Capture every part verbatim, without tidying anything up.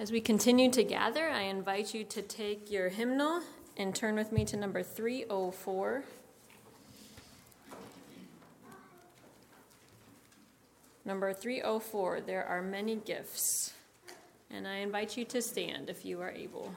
As we continue to gather, I invite you to take your hymnal and turn with me to number three oh four. Number three oh four, There Are Many Gifts. And I invite you to stand if you are able.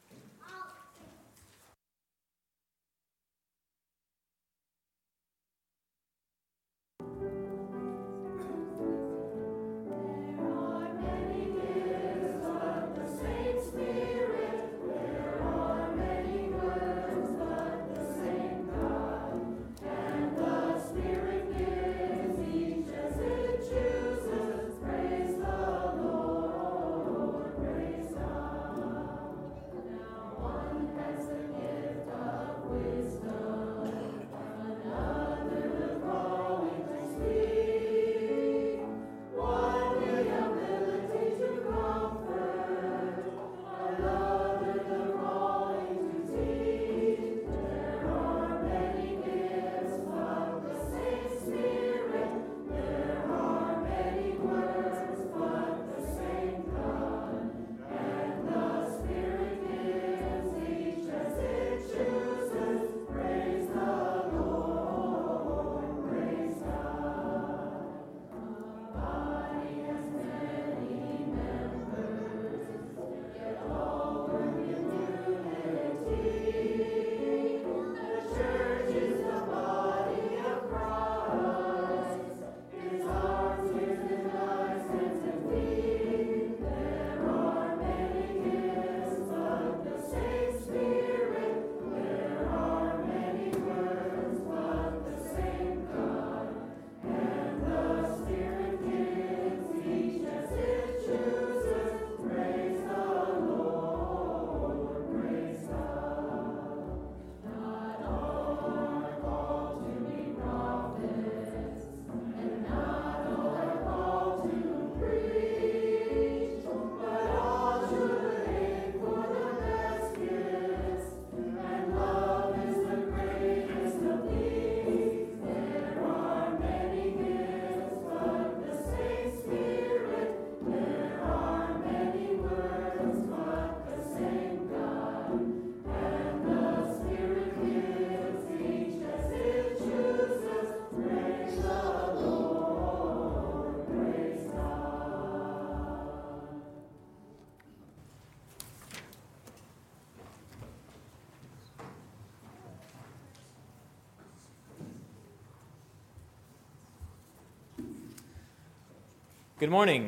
Good morning.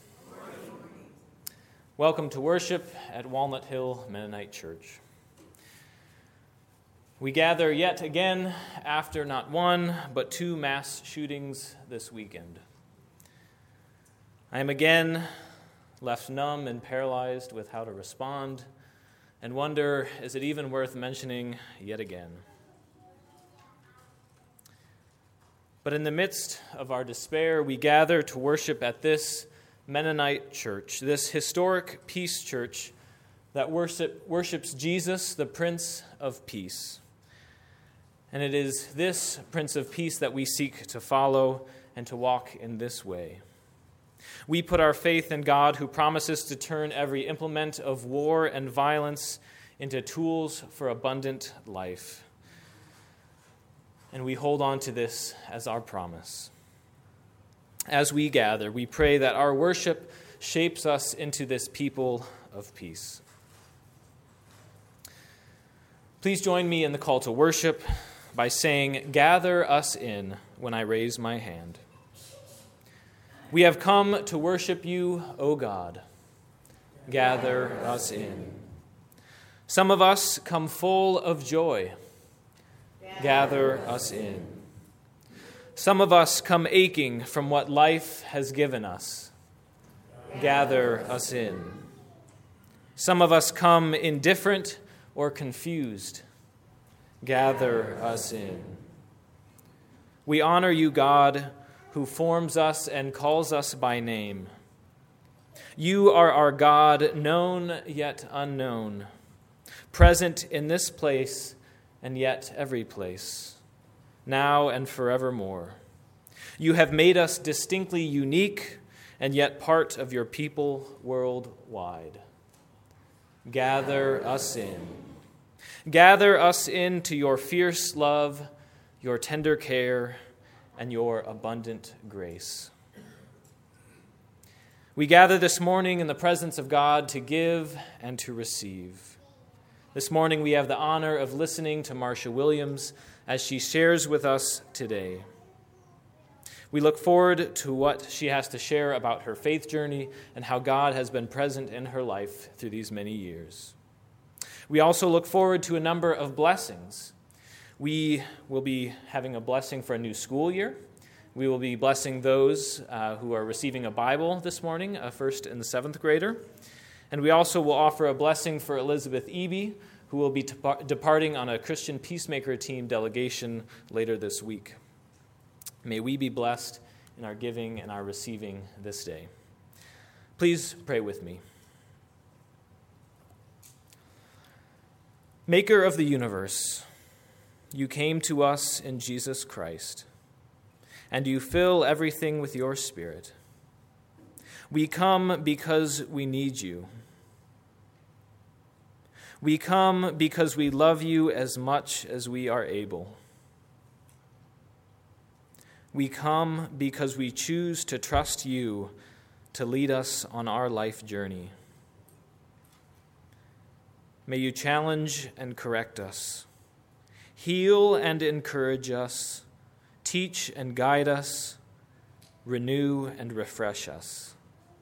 Welcome to worship at Walnut Hill Mennonite Church. We gather yet again after not one, but two mass shootings this weekend. I am again left numb and paralyzed with how to respond, and wonder, is it even worth mentioning yet again? But in the midst of our despair, we gather to worship at this Mennonite church, this historic peace church that worship, worships Jesus, the Prince of Peace. And it is this Prince of Peace that we seek to follow and to walk in this way. We put our faith in God, who promises to turn every implement of war and violence into tools for abundant life. And we hold on to this as our promise. As we gather, we pray that our worship shapes us into this people of peace. Please join me in the call to worship by saying, "Gather us in," when I raise my hand. We have come to worship you, O God. Gather us in. Some of us come full of joy. Gather us in. Some of us come aching from what life has given us. Gather us in. Some of us come indifferent or confused. Gather us in. We honor you, God, who forms us and calls us by name. You are our God, known yet unknown, present in this place and yet every place, now and forevermore. You have made us distinctly unique and yet part of your people worldwide. Gather us in. Gather us into your fierce love, your tender care, and your abundant grace. We gather this morning in the presence of God to give and to receive. This morning we have the honor of listening to Marcia Williams as she shares with us today. We look forward to what she has to share about her faith journey and how God has been present in her life through these many years. We also look forward to a number of blessings. We will be having a blessing for a new school year. We will be blessing those uh, who are receiving a Bible this morning, a first and seventh grader. And we also will offer a blessing for Elizabeth Eby, who will be depart- departing on a Christian Peacemaker team delegation later this week. May we be blessed in our giving and our receiving this day. Please pray with me. Maker of the universe, you came to us in Jesus Christ, and you fill everything with your Spirit. We come because we need you. We come because we love you as much as we are able. We come because we choose to trust you to lead us on our life journey. May you challenge and correct us, heal and encourage us, teach and guide us, renew and refresh us.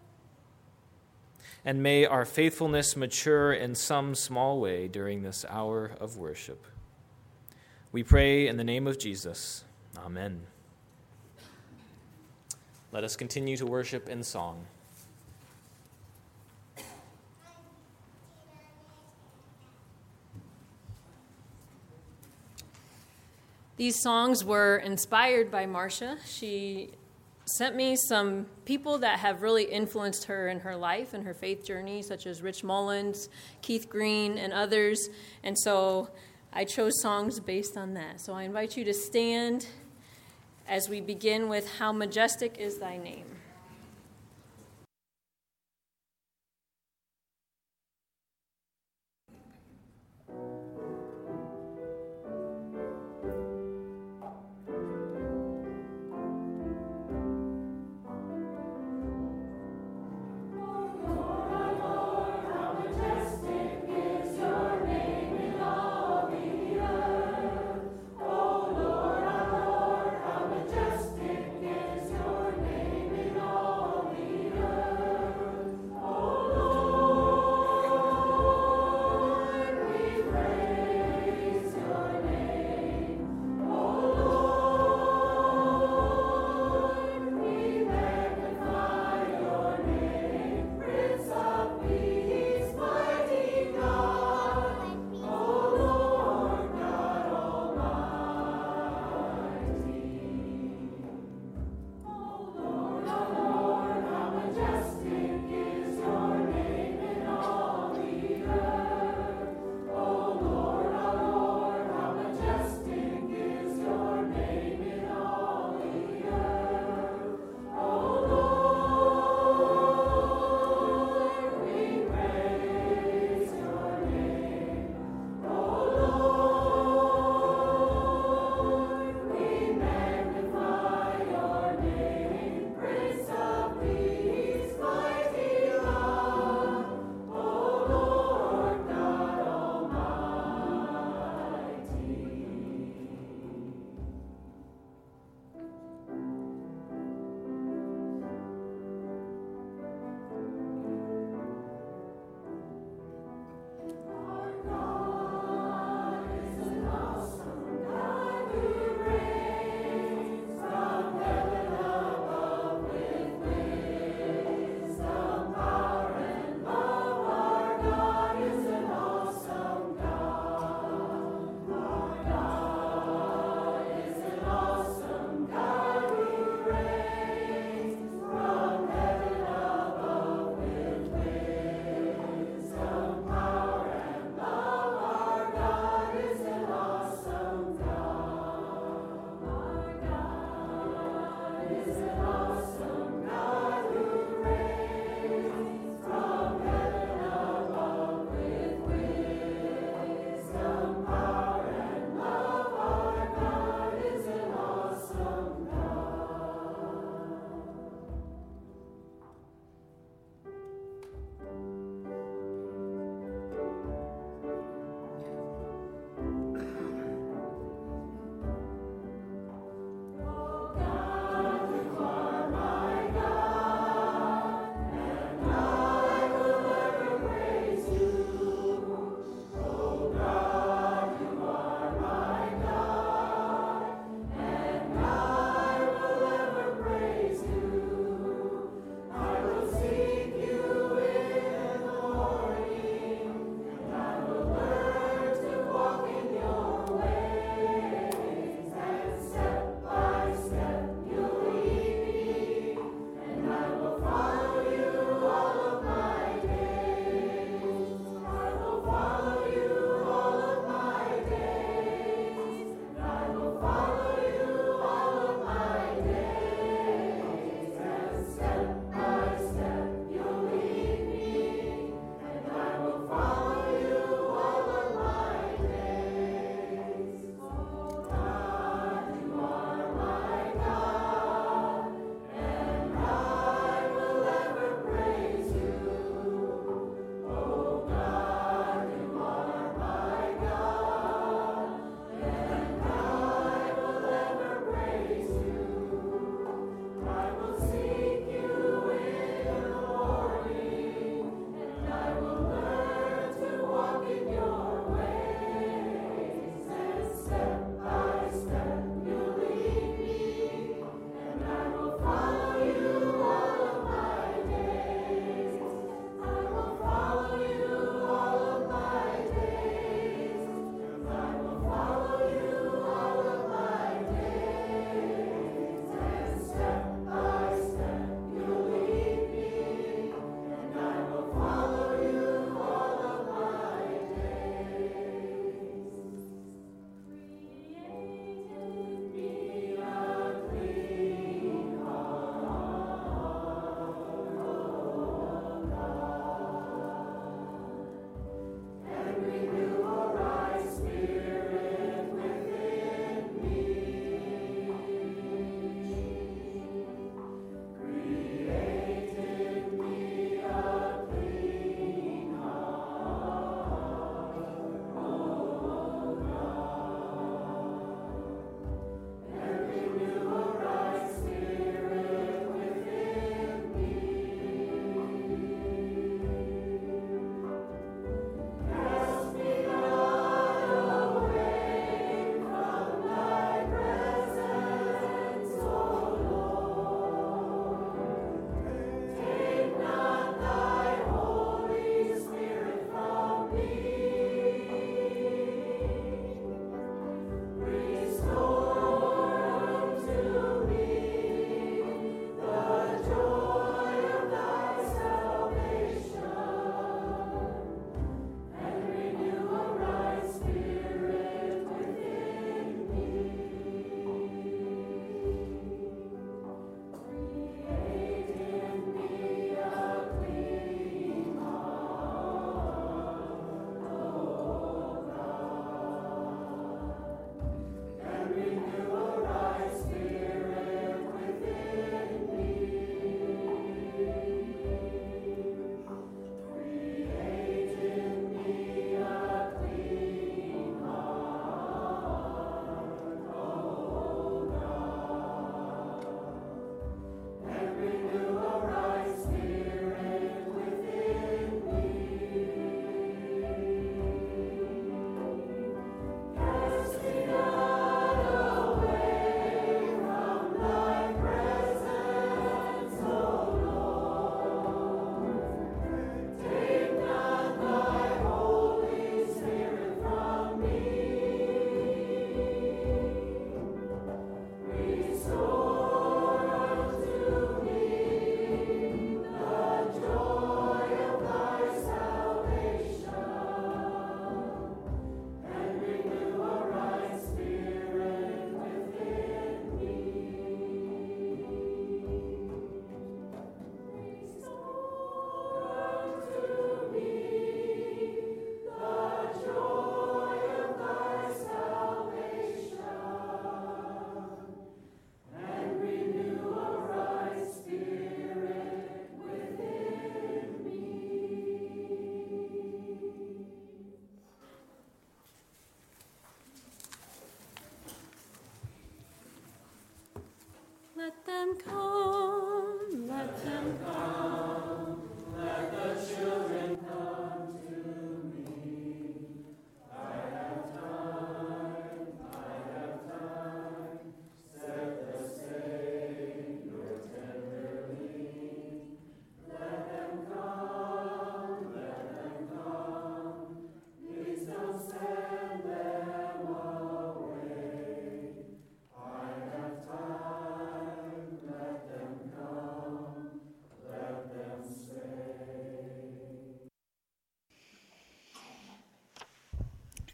And may our faithfulness mature in some small way during this hour of worship. We pray in the name of Jesus. Amen. Let us continue to worship in song. These songs were inspired by Marcia. She sent me some people that have really influenced her in her life and her faith journey, such as Rich Mullins, Keith Green, and others. And so I chose songs based on that. So I invite you to stand as we begin with How Majestic Is Thy Name. Majestic is your name in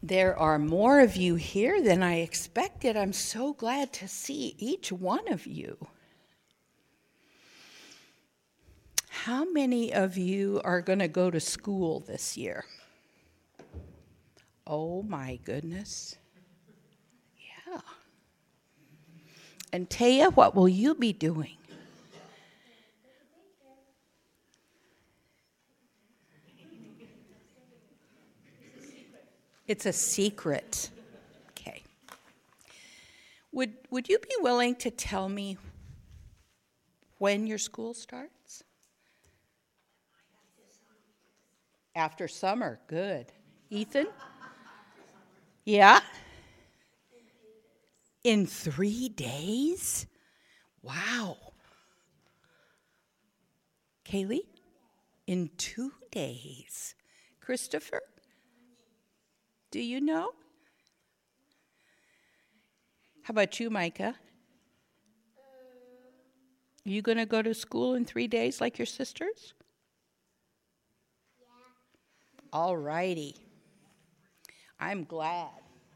There are more of you here than I expected. I'm so glad to see each one of you. How many of you are going to go to school this year? Oh my goodness. Yeah. And Taya, what will you be doing? It's a secret. Okay. Would would you be willing to tell me when your school starts? After summer. Good. Ethan? Yeah? In three days? Wow. Kaylee? In two days. Christopher? Do you know? How about you, Micah? Are you going to go to school in three days like your sisters? Yeah. All righty. I'm glad.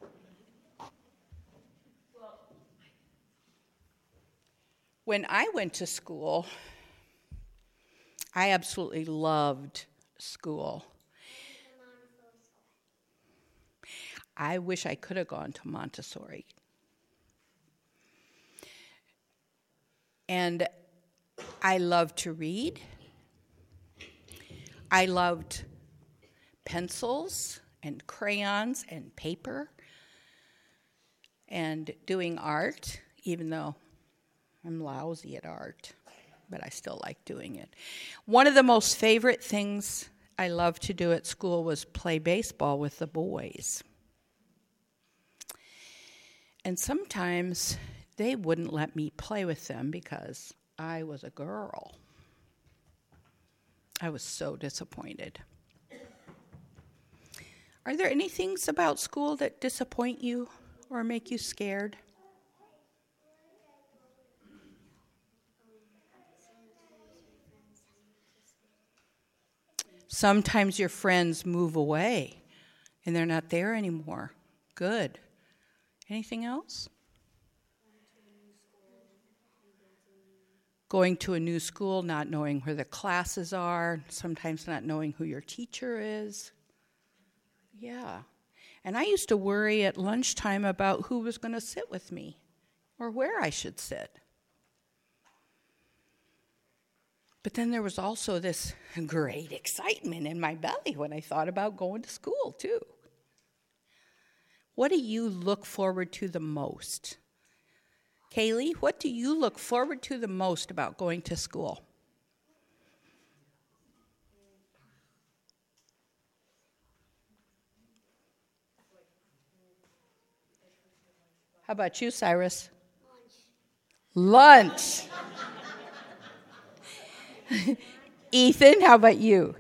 When I went to school, I absolutely loved school. I wish I could have gone to Montessori. And I loved to read. I loved pencils and crayons and paper and doing art, even though I'm lousy at art, but I still like doing it. One of the most favorite things I loved to do at school was play baseball with the boys. And sometimes they wouldn't let me play with them because I was a girl. I was so disappointed. Are there any things about school that disappoint you or make you scared? Sometimes your friends move away and they're not there anymore. Good. Anything else? Going to a new school, not knowing where the classes are, sometimes not knowing who your teacher is. Yeah. And I used to worry at lunchtime about who was going to sit with me or where I should sit. But then there was also this great excitement in my belly when I thought about going to school, too. What do you look forward to the most? Kaylee, what do you look forward to the most about going to school? How about you, Cyrus? Lunch. Lunch. Ethan, how about you?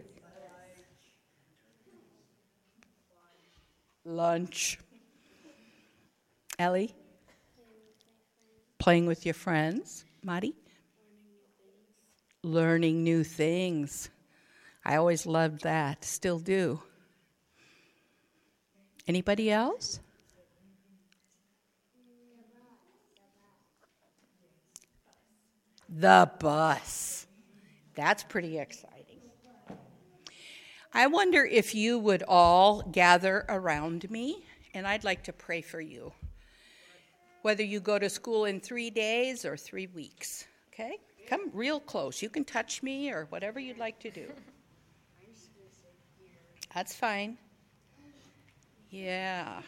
Lunch. Ellie? Playing with your friends. Madi? Learning new things. I always loved that. Still do. Anybody else? The bus. That's pretty exciting. I wonder if you would all gather around me, and I'd like to pray for you. Whether you go to school in three days or three weeks, okay? Come real close. You can touch me or whatever you'd like to do. That's fine. Yeah.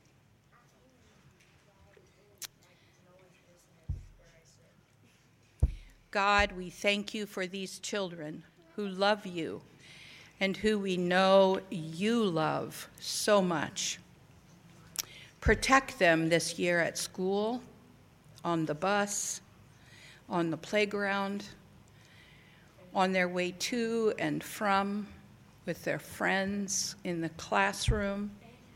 God, we thank you for these children who love you and who we know you love so much. Protect them this year at school, on the bus, on the playground, on their way to and from, with their friends, in the classroom.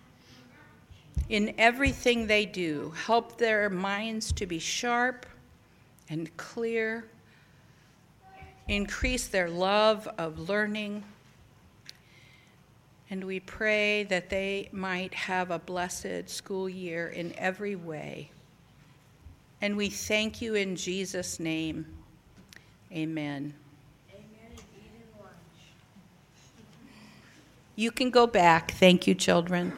In everything they do, help their minds to be sharp and clear. Increase their love of learning And we pray that they might have a blessed school year in every way. And we thank you in Jesus' name. Amen. Amen. And eat in lunch. You can go back. Thank you, children.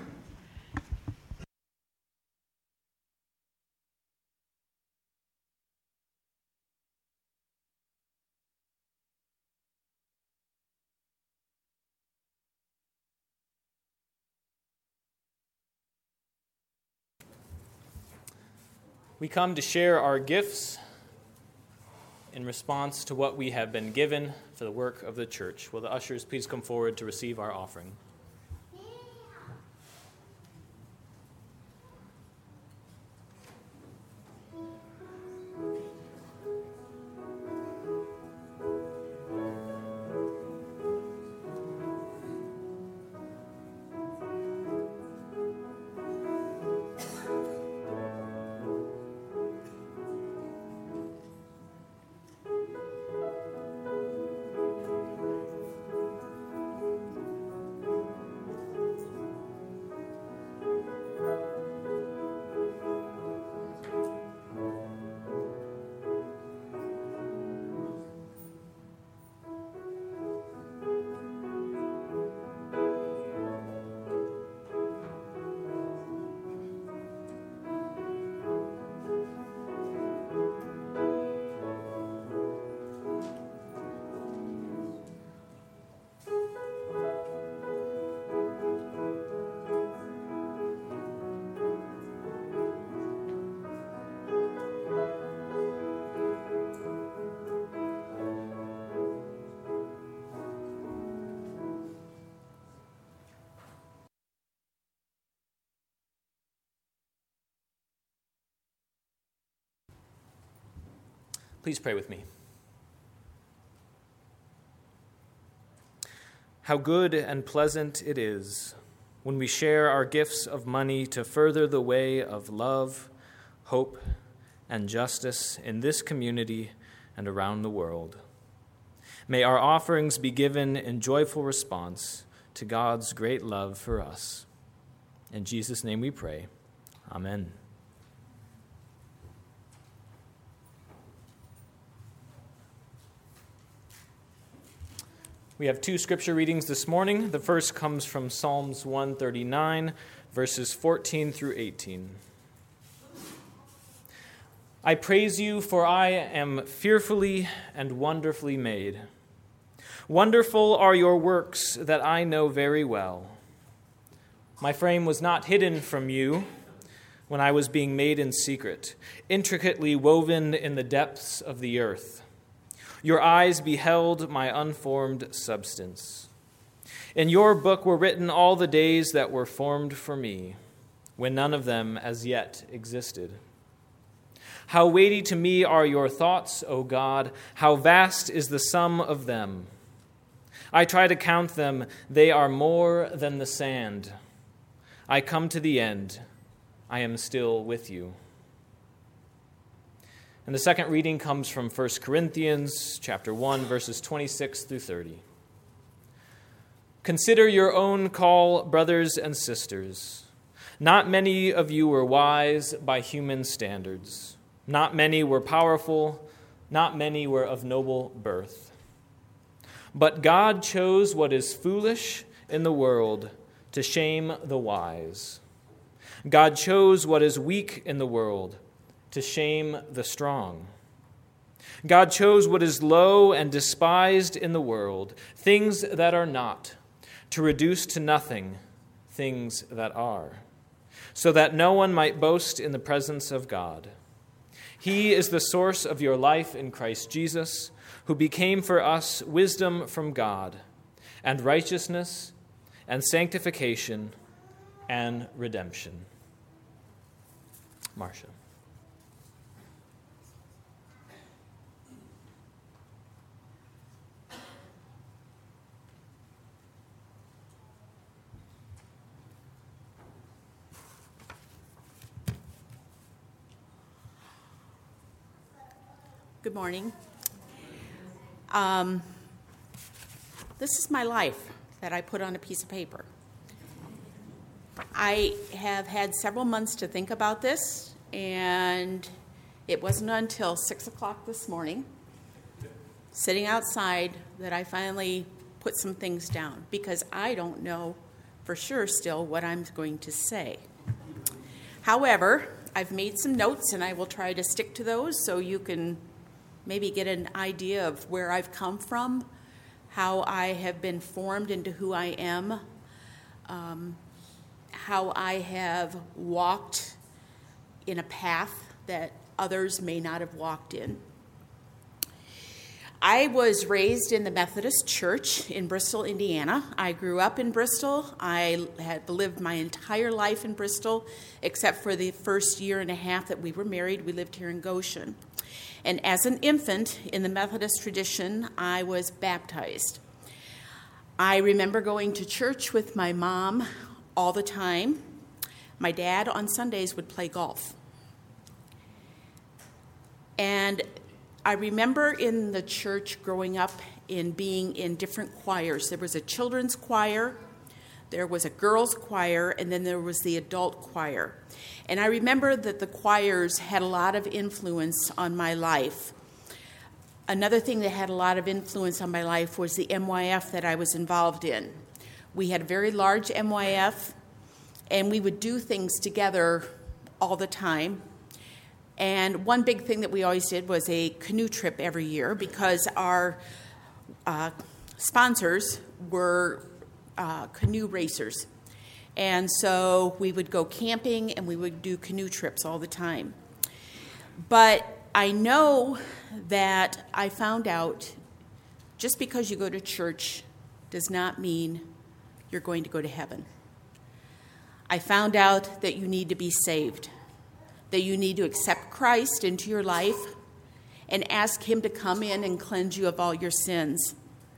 We come to share our gifts in response to what we have been given for the work of the church. Will the ushers please come forward to receive our offering? Please pray with me. How good and pleasant it is when we share our gifts of money to further the way of love, hope, and justice in this community and around the world. May our offerings be given in joyful response to God's great love for us. In Jesus' name we pray. Amen. We have two scripture readings this morning. The first comes from Psalms one thirty-nine, verses fourteen through eighteen. I praise you, for I am fearfully and wonderfully made. Wonderful are your works that I know very well. My frame was not hidden from you when I was being made in secret, intricately woven in the depths of the earth. Your eyes beheld my unformed substance. In your book were written all the days that were formed for me, when none of them as yet existed. How weighty to me are your thoughts, O God! How vast is the sum of them! I try to count them, they are more than the sand. I come to the end, I am still with you. And the second reading comes from First Corinthians chapter one, verses twenty-six through thirty. Consider your own call, brothers and sisters. Not many of you were wise by human standards. Not many were powerful. Not many were of noble birth. But God chose what is foolish in the world to shame the wise. God chose what is weak in the world to shame the strong. God chose what is low and despised in the world, things that are not, to reduce to nothing things that are, so that no one might boast in the presence of God. He is the source of your life in Christ Jesus, who became for us wisdom from God, and righteousness, and sanctification, and redemption. Marcia. Good morning. Um, this is my life that I put on a piece of paper. I have had several months to think about this, and it wasn't until six o'clock this morning, sitting outside, that I finally put some things down, because I don't know for sure still what I'm going to say. However, I've made some notes, and I will try to stick to those so you can maybe get an idea of where I've come from, how I have been formed into who I am, um, how I have walked in a path that others may not have walked in. I was raised in the Methodist Church in Bristol, Indiana. I grew up in Bristol. I had lived my entire life in Bristol, except for the first year and a half that we were married. We lived here in Goshen. And as an infant in the Methodist tradition, I was baptized. I remember going to church with my mom all the time. My dad on Sundays would play golf. And I remember in the church growing up in being in different choirs. There was a children's choir, there was a girls' choir, and then there was the adult choir. And I remember that the choirs had a lot of influence on my life. Another thing that had a lot of influence on my life was the M Y F that I was involved in. We had a very large M Y F, and we would do things together all the time. And one big thing that we always did was a canoe trip every year, because our uh, sponsors were uh, canoe racers. And so we would go camping and we would do canoe trips all the time. But I know that I found out just because you go to church does not mean you're going to go to heaven. I found out that you need to be saved, that you need to accept Christ into your life and ask him to come in and cleanse you of all your sins.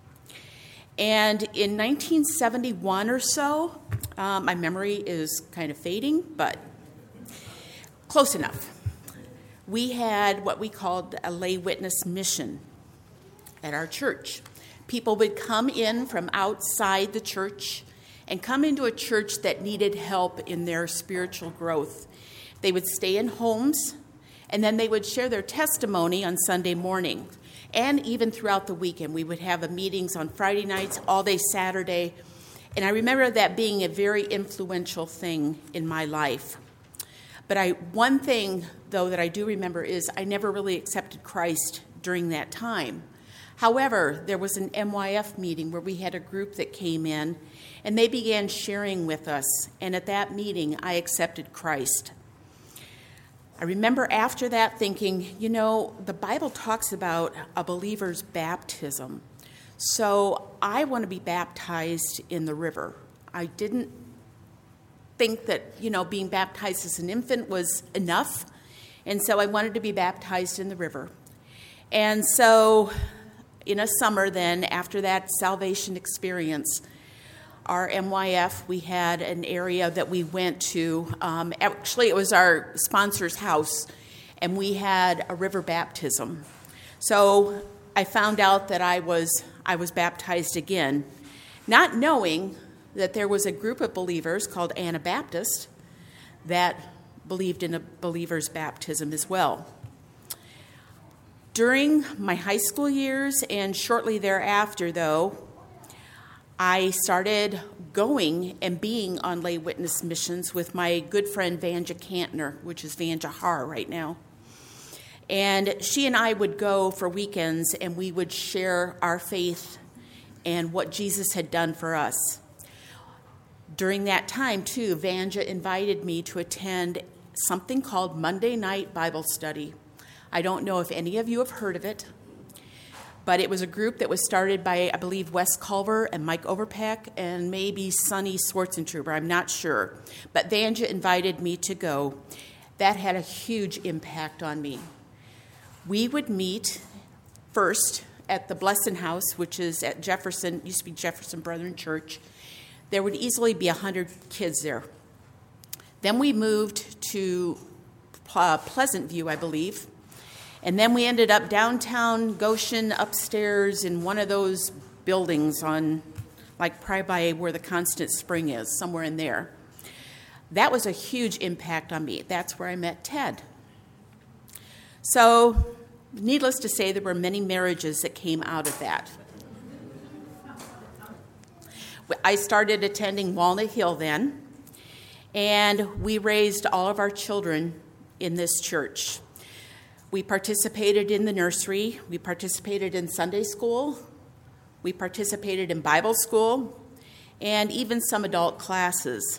And in nineteen seventy-one or so, um, my memory is kind of fading, but close enough. We had what we called a lay witness mission at our church. People would come in from outside the church and come into a church that needed help in their spiritual growth. They would stay in homes, and then they would share their testimony on Sunday morning. And even throughout the weekend, we would have a meetings on Friday nights, all day Saturday. And I remember that being a very influential thing in my life. But I, one thing, though, that I do remember is I never really accepted Christ during that time. However, there was an M Y F meeting where we had a group that came in, and they began sharing with us. And at that meeting, I accepted Christ. I remember after that thinking, you know, the Bible talks about a believer's baptism. So I want to be baptized in the river. I didn't think that, you know, being baptized as an infant was enough. And so I wanted to be baptized in the river. And so in a summer then, after that salvation experience, our M Y F, we had an area that we went to. Um, actually, it was our sponsor's house, and we had a river baptism. So I found out that I was I was baptized again, not knowing that there was a group of believers called Anabaptist that believed in a believer's baptism as well. During my high school years and shortly thereafter, though, I started going and being on lay witness missions with my good friend Vanja Kantner, which is Vanja Har right now. And she and I would go for weekends, and we would share our faith and what Jesus had done for us. During that time, too, Vanja invited me to attend something called Monday Night Bible Study. I don't know if any of you have heard of it, but it was a group that was started by, I believe, Wes Culver and Mike Overpeck and maybe Sonny Swartzentruber. I'm not sure. But Vanja invited me to go. That had a huge impact on me. We would meet first at the Blessing House, which is at Jefferson, used to be Jefferson Brethren Church. There would easily be one hundred kids there. Then we moved to uh, Pleasant View, I believe. And then we ended up downtown Goshen upstairs in one of those buildings on, like, probably by where the Constant Spring is, somewhere in there. That was a huge impact on me. That's where I met Ted. So, needless to say, there were many marriages that came out of that. I started attending Walnut Hill then, and we raised all of our children in this church. We participated in the nursery, we participated in Sunday school, we participated in Bible school, and even some adult classes.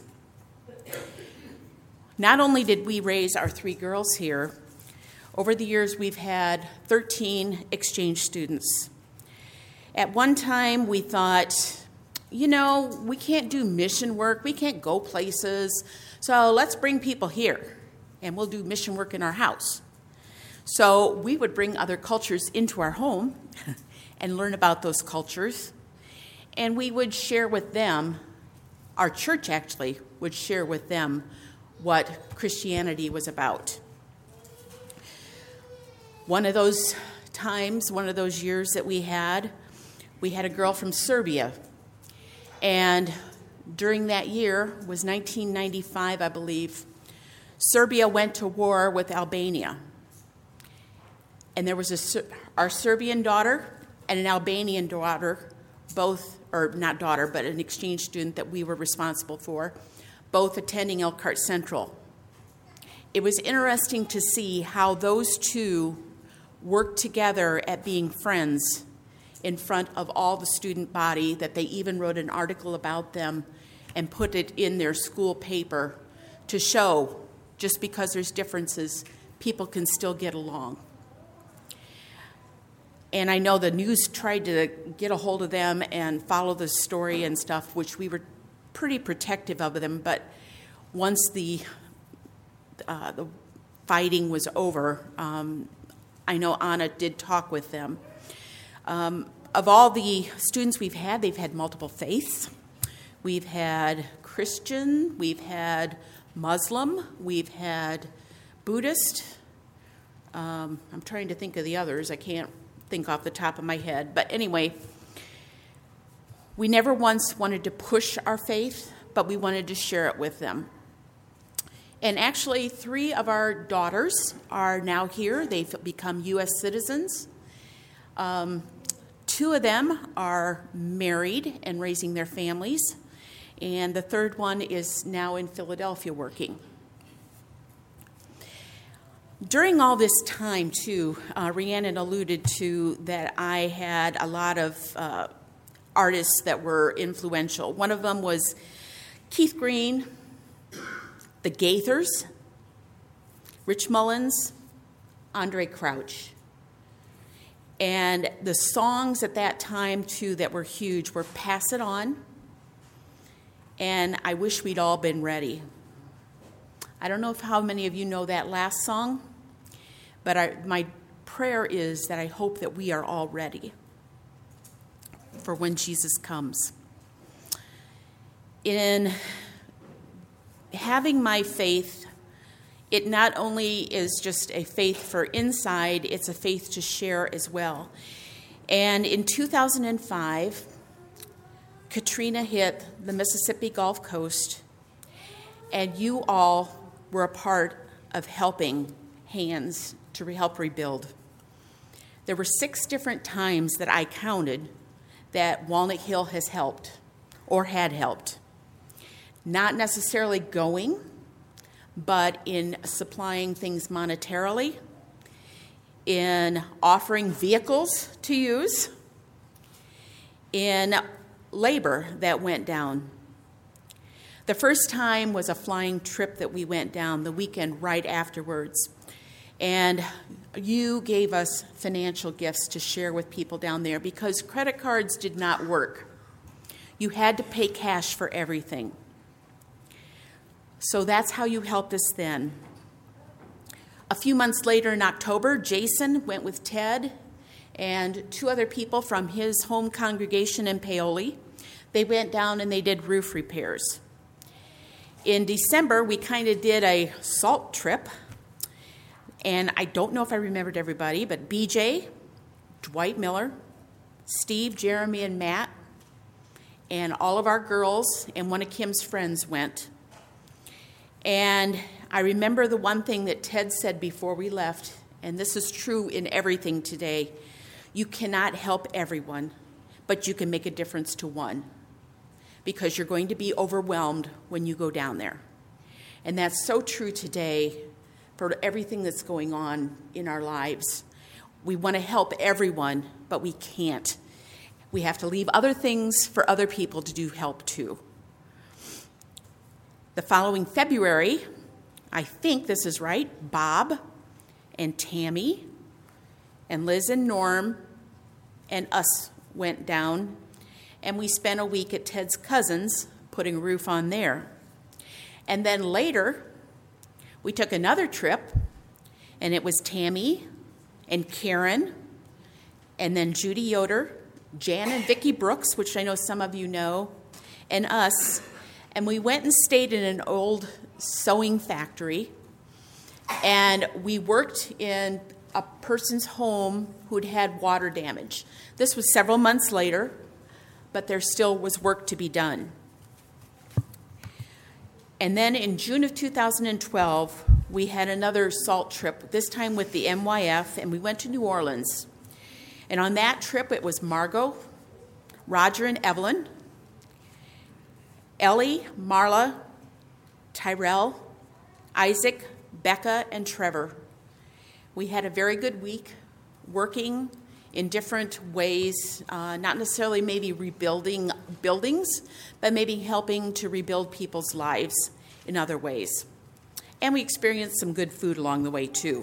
Not only did we raise our three girls here, over the years we've had thirteen exchange students. At one time we thought, you know, we can't do mission work, we can't go places, so let's bring people here and we'll do mission work in our house. So we would bring other cultures into our home and learn about those cultures, and we would share with them, our church actually would share with them what Christianity was about. One of those times, one of those years that we had, we had a girl from Serbia. And during that year, was nineteen ninety-five, I believe, Serbia went to war with Albania. And there was a, our Serbian daughter and an Albanian daughter, both, or not daughter, but an exchange student that we were responsible for, both attending Elkhart Central. It was interesting to see how those two worked together at being friends in front of all the student body, that they even wrote an article about them and put it in their school paper to show, just because there's differences, people can still get along. And I know the news tried to get a hold of them and follow the story and stuff, which we were pretty protective of them, but once the uh, the fighting was over, um, I know Anna did talk with them. Um, of all the students we've had, they've had multiple faiths. We've had Christian, we've had Muslim, we've had Buddhist. Um, I'm trying to think of the others. I can't think off the top of my head. But anyway, we never once wanted to push our faith, but we wanted to share it with them. And actually, three of our daughters are now here. They've become U S citizens. Um, two of them are married and raising their families. And the third one is now in Philadelphia working. During all this time, too, uh, Rhiannon alluded to that I had a lot of uh, artists that were influential. One of them was Keith Green, the Gaithers, Rich Mullins, Andre Crouch. And the songs at that time, too, that were huge were Pass It On and I Wish We'd All Been Ready. I don't know if how many of you know that last song, but I, my prayer is that I hope that we are all ready for when Jesus comes. In having my faith, it not only is just a faith for inside, it's a faith to share as well. And in two thousand five, Katrina hit the Mississippi Gulf Coast, and you all were a part of helping hands to help rebuild. There were six different times that I counted that Walnut Hill has helped or had helped. Not necessarily going, but in supplying things monetarily, in offering vehicles to use, in labor that went down. The first time was a flying trip that we went down the weekend right afterwards. And you gave us financial gifts to share with people down there because credit cards did not work. You had to pay cash for everything. So that's how you helped us then. A few months later in October, Jason went with Ted and two other people from his home congregation in Paoli. They went down and they did roof repairs. In December, we kind of did a salt trip. And I don't know if I remembered everybody, but B J, Dwight Miller, Steve, Jeremy, and Matt, and all of our girls and one of Kim's friends went. And I remember the one thing that Ted said before we left, and this is true in everything today: you cannot help everyone, but you can make a difference to one, because you're going to be overwhelmed when you go down there. And that's so true today for everything that's going on in our lives. We want to help everyone, but we can't. We have to leave other things for other people to do help too. The following February, I think this is right, Bob and Tammy and Liz and Norm and us went down, and we spent a week at Ted's cousin's putting a roof on there. And then later, we took another trip, and it was Tammy and Karen, and then Judy Yoder, Jan and Vicki Brooks, which I know some of you know, and us. And we went and stayed in an old sewing factory, and we worked in a person's home who'd had water damage. This was several months later, but there still was work to be done. And then in June of two thousand twelve, we had another SALT trip, this time with the M Y F, and we went to New Orleans. And on that trip, it was Margot, Roger and Evelyn, Ellie, Marla, Tyrell, Isaac, Becca, and Trevor. We had a very good week working in different ways, uh, not necessarily maybe rebuilding buildings, but maybe helping to rebuild people's lives in other ways. And we experienced some good food along the way, too.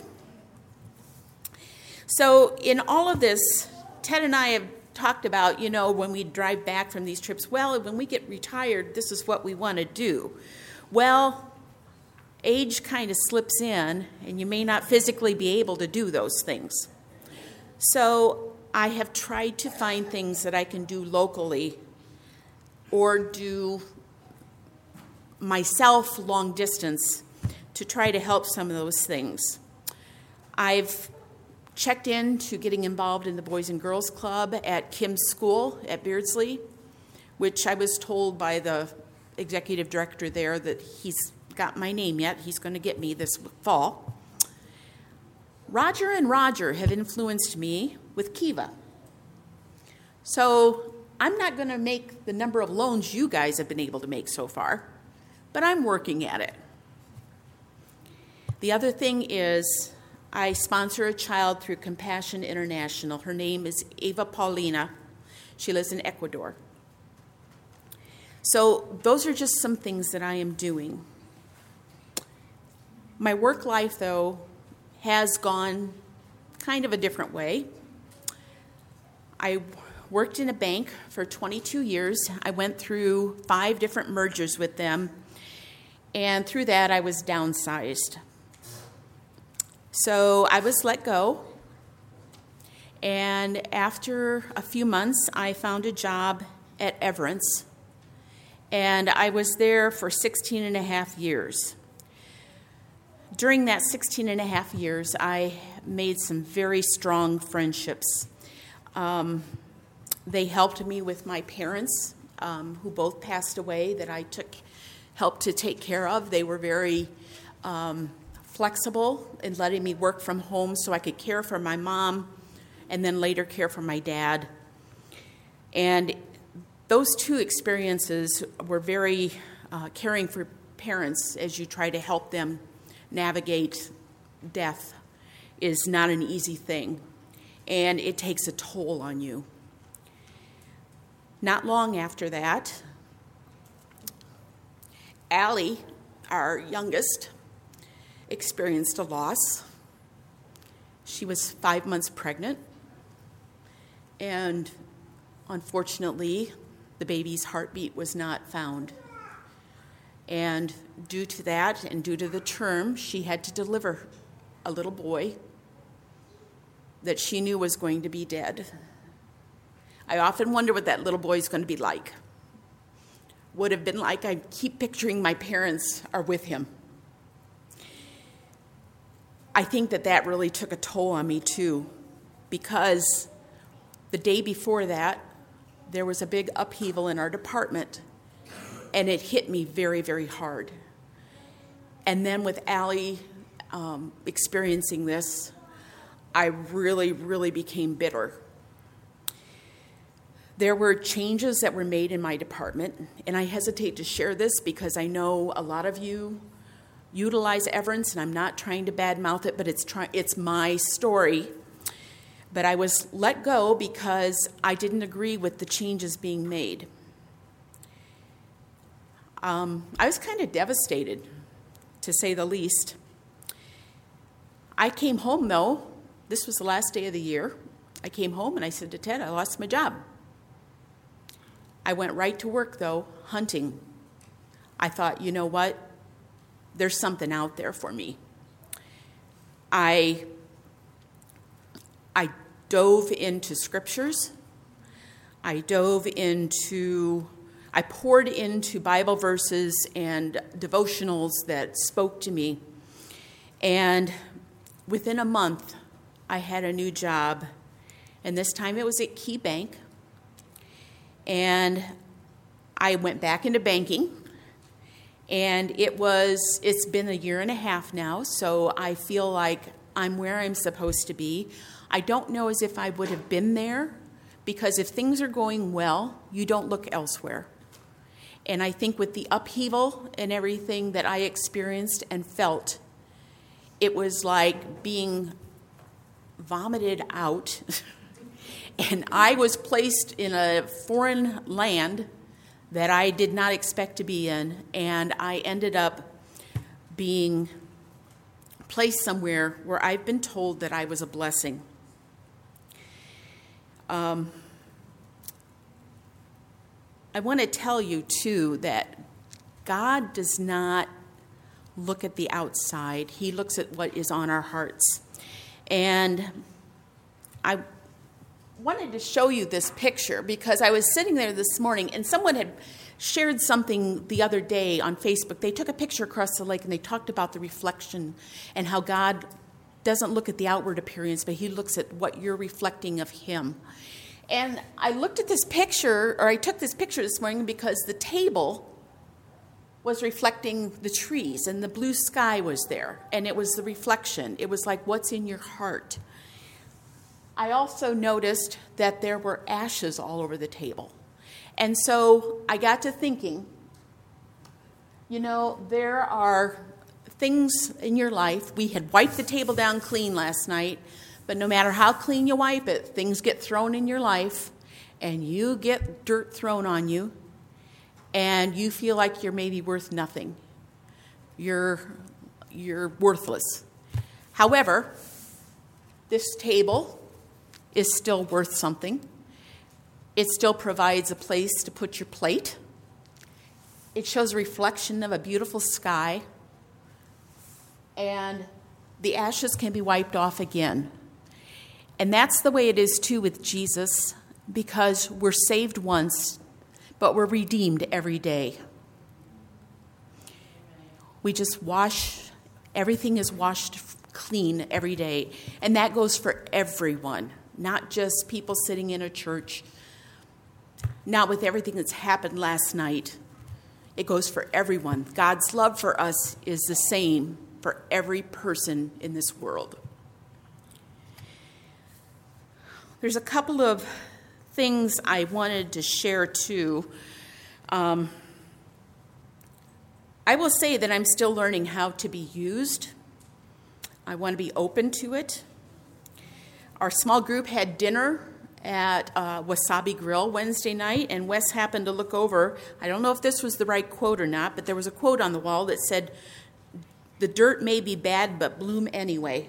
So in all of this, Ted and I have talked about, you know, when we drive back from these trips, well, when we get retired, this is what we want to do. Well, age kind of slips in, and you may not physically be able to do those things. So I have tried to find things that I can do locally or do myself long distance to try to help some of those things. I've checked into getting involved in the Boys and Girls Club at Kim's school at Beardsley, which I was told by the executive director there that he's got my name yet. He's going to get me this fall. Roger and Roger have influenced me with Kiva. So I'm not going to make the number of loans you guys have been able to make so far, but I'm working at it. The other thing is I sponsor a child through Compassion International. Her name is Eva Paulina. She lives in Ecuador. So those are just some things that I am doing. My work life, though, has gone kind of a different way. I worked in a bank for twenty-two years. I went through five different mergers with them, and through that I was downsized. So I was let go, and after a few months, I found a job at Everence, and I was there for sixteen and a half years. During that sixteen and a half years, I made some very strong friendships. Um, they helped me with my parents, um, who both passed away, that I took helped to take care of. They were very um, flexible in letting me work from home so I could care for my mom and then later care for my dad. And those two experiences were very uh, caring for parents as you try to help them navigate death is not an easy thing, and it takes a toll on you. Not long after that, Allie, our youngest, experienced a loss. She was five months pregnant, and unfortunately, the baby's heartbeat was not found. And due to that, and due to the term, she had to deliver a little boy that she knew was going to be dead. I often wonder what that little boy is going to be like. Would have been like, I keep picturing my parents are with him. I think that that really took a toll on me too, because the day before that, there was a big upheaval in our department, and it hit me very, very hard. And then with Allie um, experiencing this, I really, really became bitter. There were changes that were made in my department, and I hesitate to share this because I know a lot of you utilize Everence, and I'm not trying to badmouth it, but it's try- it's my story. But I was let go because I didn't agree with the changes being made. Um, I was kind of devastated, to say the least. I came home, though. This was the last day of the year. I came home and I said to Ted, I lost my job. I went right to work, though, hunting. I thought, you know what? There's something out there for me. I, I dove into scriptures. I dove into, I poured into Bible verses and devotionals that spoke to me. And within a month, I had a new job. And this time it was at Key Bank. And I went back into banking, and it was, it's been a year and a half now, so I feel like I'm where I'm supposed to be. I don't know as if I would have been there, because if things are going well, you don't look elsewhere. And I think with the upheaval and everything that I experienced and felt, it was like being vomited out. And I was placed in a foreign land that I did not expect to be in, and I ended up being placed somewhere where I've been told that I was a blessing. Um, I want to tell you, too, that God does not look at the outside. He looks at what is on our hearts. And I wanted to show you this picture because I was sitting there this morning and someone had shared something the other day on Facebook. They took a picture across the lake and they talked about the reflection and how God doesn't look at the outward appearance, but he looks at what you're reflecting of him. And I looked at this picture, or I took this picture this morning because the table was reflecting the trees and the blue sky was there, and it was the reflection. It was like, what's in your heart? I also noticed that there were ashes all over the table. And so I got to thinking, you know, there are things in your life. We had wiped the table down clean last night, but no matter how clean you wipe it, things get thrown in your life, and you get dirt thrown on you, and you feel like you're maybe worth nothing. You're, you're worthless. However, this table is still worth something. It still provides a place to put your plate. It shows a reflection of a beautiful sky. And the ashes can be wiped off again. And that's the way it is, too, with Jesus, because we're saved once, but we're redeemed every day. We just wash, everything is washed clean every day. And that goes for everyone. Not just people sitting in a church, not with everything that's happened last night. It goes for everyone. God's love for us is the same for every person in this world. There's a couple of things I wanted to share too. Um, I will say that I'm still learning how to be used. I want to be open to it. Our small group had dinner at uh, Wasabi Grill Wednesday night, and Wes happened to look over. I don't know if this was the right quote or not, but there was a quote on the wall that said, "The dirt may be bad, but bloom anyway."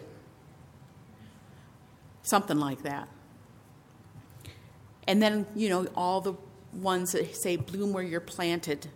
Something like that. And then, you know, all the ones that say, "Bloom where you're planted."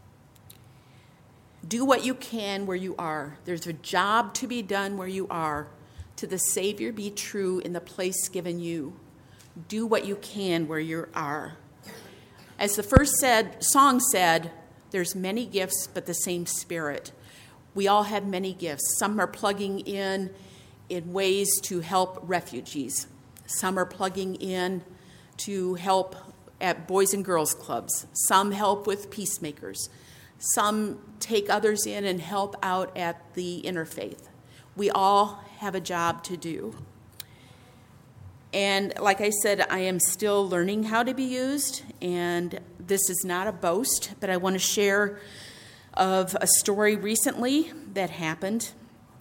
Do what you can where you are. There's a job to be done where you are. To the Savior be true in the place given you. Do what you can where you are. As the first said, song said, there's many gifts, but the same Spirit. We all have many gifts. Some are plugging in in ways to help refugees. Some are plugging in to help at Boys and Girls Clubs. Some help with peacemakers. Some take others in and help out at the interfaith. We all have a job to do. And like I said, I am still learning how to be used, and this is not a boast, but I want to share of a story recently that happened.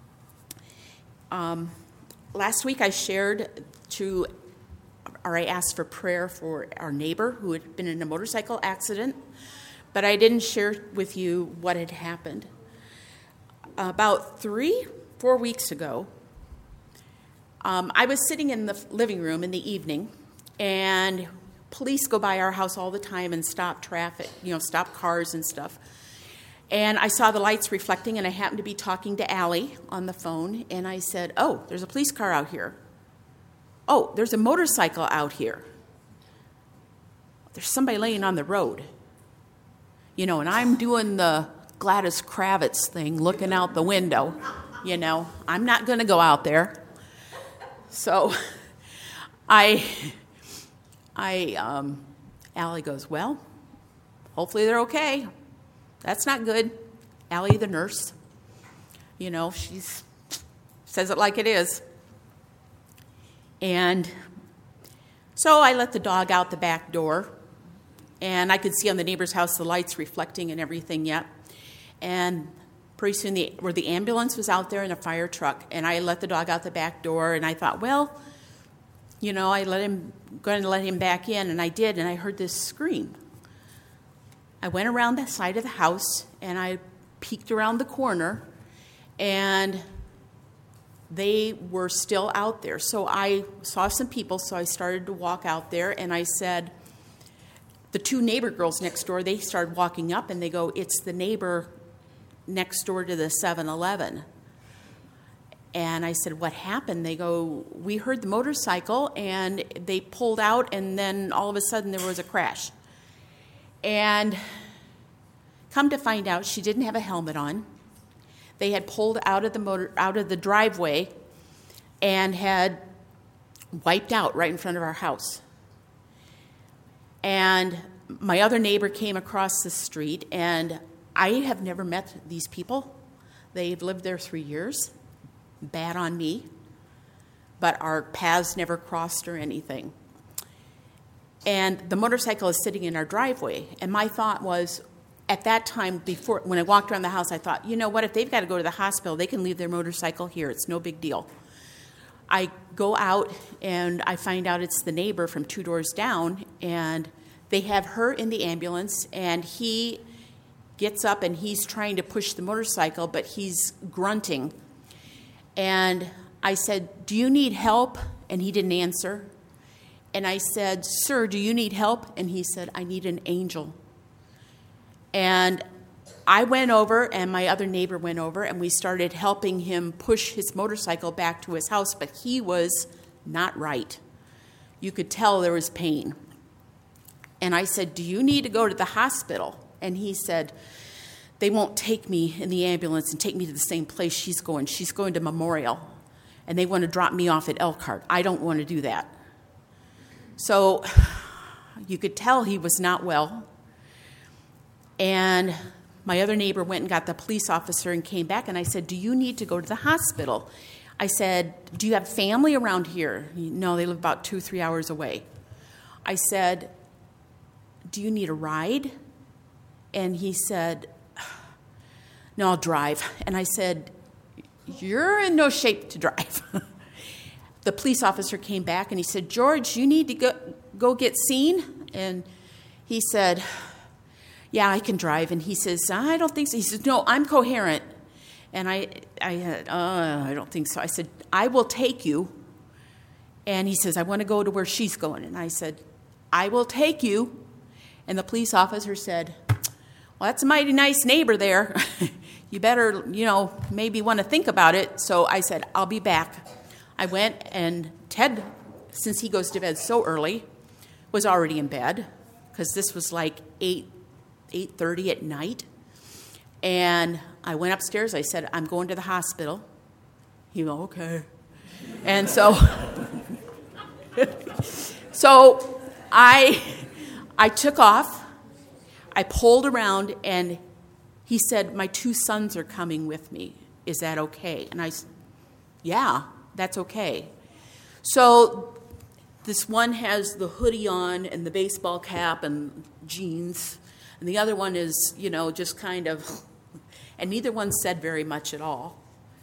Um, last week I shared to, or I asked for prayer for our neighbor who had been in a motorcycle accident, but I didn't share with you what had happened. About three, four weeks ago, um, I was sitting in the living room in the evening, and police go by our house all the time and stop traffic, you know, stop cars and stuff. And I saw the lights reflecting, and I happened to be talking to Allie on the phone, and I said, oh, there's a police car out here. Oh, there's a motorcycle out here. There's somebody laying on the road. You know, and I'm doing the Gladys Kravitz thing, looking out the window. You know, I'm not going to go out there. So I, I, um, Allie goes, well, hopefully they're okay. That's not good. Allie, the nurse, you know, she's says it like it is. And so I let the dog out the back door, and I could see on the neighbor's house the lights reflecting and everything yet. And pretty soon the, where the ambulance was out there in a fire truck, and I let the dog out the back door, and I thought, well, you know, I let him, going to let him back in, and I did, and I heard this scream. I went around the side of the house, and I peeked around the corner, and they were still out there. So I saw some people, so I started to walk out there, and I said, the two neighbor girls next door, they started walking up, and they go, it's the neighbor next door to the seven eleven. And I said, what happened? They go, we heard the motorcycle, and they pulled out, and then all of a sudden there was a crash. And come to find out, she didn't have a helmet on. They had pulled out of the motor, out of the driveway and had wiped out right in front of our house. And my other neighbor came across the street, and I have never met these people. They've lived there three years. Bad on me. But our paths never crossed or anything. And the motorcycle is sitting in our driveway. And my thought was, at that time, before when I walked around the house, I thought, you know what, if they've got to go to the hospital, they can leave their motorcycle here. It's no big deal. I go out, and I find out it's the neighbor from two doors down, and they have her in the ambulance, and he gets up, and he's trying to push the motorcycle, but he's grunting. And I said, do you need help? And he didn't answer. And I said, sir, do you need help? And he said, I need an angel. And I went over, and my other neighbor went over, and we started helping him push his motorcycle back to his house, but he was not right. You could tell there was pain. And I said, do you need to go to the hospital? And he said, they won't take me in the ambulance and take me to the same place she's going. She's going to Memorial, and they want to drop me off at Elkhart. I don't want to do that. So you could tell he was not well. And my other neighbor went and got the police officer and came back, and I said, do you need to go to the hospital? I said, do you have family around here? No, they live about two, three hours away. I said, do you need a ride? And he said, no, I'll drive. And I said, you're in no shape to drive. The police officer came back, and he said, George, you need to go, go get seen? And he said, yeah, I can drive. And he says, I don't think so. He says, no, I'm coherent. And I, I had, uh, I don't think so. I said, I will take you. And he says, I want to go to where she's going. And I said, I will take you. And the police officer said, well, that's a mighty nice neighbor there. You better, you know, maybe want to think about it. So I said, I'll be back. I went, and Ted, since he goes to bed so early, was already in bed, because this was like eight, eight thirty at night. And I went upstairs. I said, I'm going to the hospital. He went, okay. And so, so I, I took off. I pulled around, and He said, my two sons are coming with me. Is that okay? And I said, yeah, that's okay. So this one has the hoodie on and the baseball cap and jeans, and the other one is, you know, just kind of, and neither one said very much at all.